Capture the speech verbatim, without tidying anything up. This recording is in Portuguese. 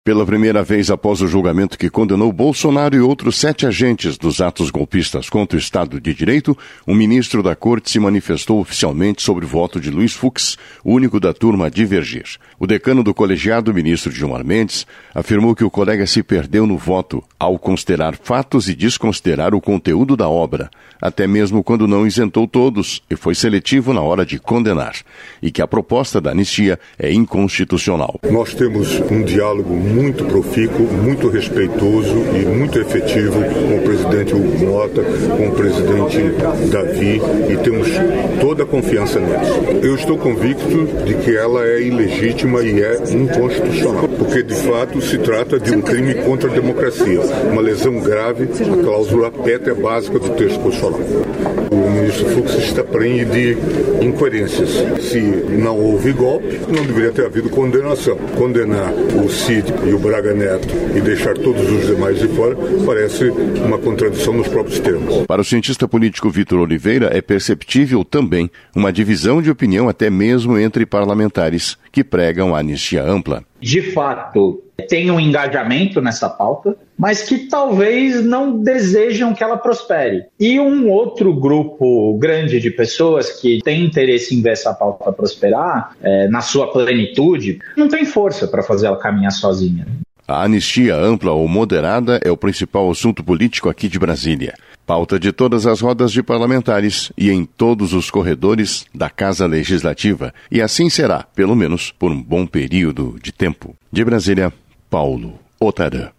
Pela primeira vez após o julgamento que condenou Bolsonaro e outros sete agentes dos atos golpistas contra o Estado de Direito, um ministro da Corte se manifestou oficialmente sobre o voto de Luiz Fux, o único da turma a divergir. O decano do colegiado, ministro Gilmar Mendes, afirmou que o colega se perdeu no voto ao considerar fatos e desconsiderar o conteúdo da obra, até mesmo quando não isentou todos e foi seletivo na hora de condenar, e que a proposta da anistia é inconstitucional. Nós temos um diálogo muito profícuo, muito respeitoso e muito efetivo com o presidente Hugo Mota, com o presidente Davi, e temos toda a confiança neles. Eu estou convicto de que ela é ilegítima e é inconstitucional, porque de fato se trata de um crime contra a democracia, uma lesão grave à cláusula pétrea básica do texto constitucional. O ministro Fux está prenhe de incoerências. Se não houve golpe, não deveria ter havido condenação. Condenar o Cid e o Braga Neto e deixar todos os demais de fora parece uma contradição nos próprios termos. Para o cientista político Vitor Oliveira, é perceptível também uma divisão de opinião até mesmo entre parlamentares que pregam a anistia ampla. De fato, tem um engajamento nessa pauta, mas que talvez não desejam que ela prospere. E um outro grupo grande de pessoas que tem interesse em ver essa pauta prosperar, é, na sua plenitude, não tem força para fazer ela caminhar sozinha. A anistia ampla ou moderada é o principal assunto político aqui de Brasília. Pauta de todas as rodas de parlamentares e em todos os corredores da Casa Legislativa. E assim será, pelo menos por um bom período de tempo. De Brasília, Paulo Otarã.